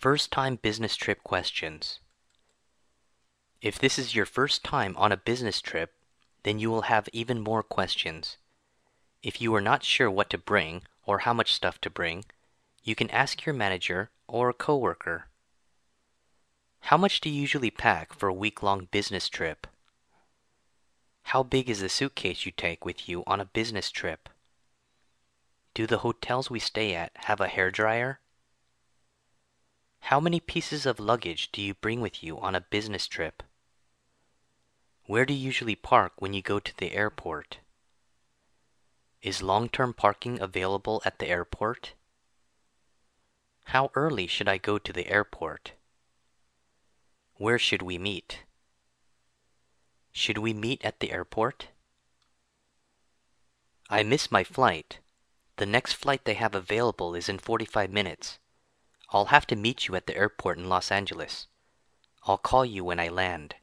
First-time business trip questions. If this is your first time on a business trip, then you will have even more questions. If you are not sure what to bring or how much stuff to bring, you can ask your manager or a coworker. How much do you usually pack for a week-long business trip? How big is the suitcase you take with you on a business trip? Do the hotels we stay at have a hairdryer? How many pieces of luggage do you bring with you on a business trip? Where do you usually park when you go to the airport? Is long-term parking available at the airport? How early should I go to the airport? Where should we meet? Should we meet at the airport? I missed my flight. The next flight they have available is in 45 minutes. I'll have to meet you at the airport in Los Angeles. I'll call you when I land.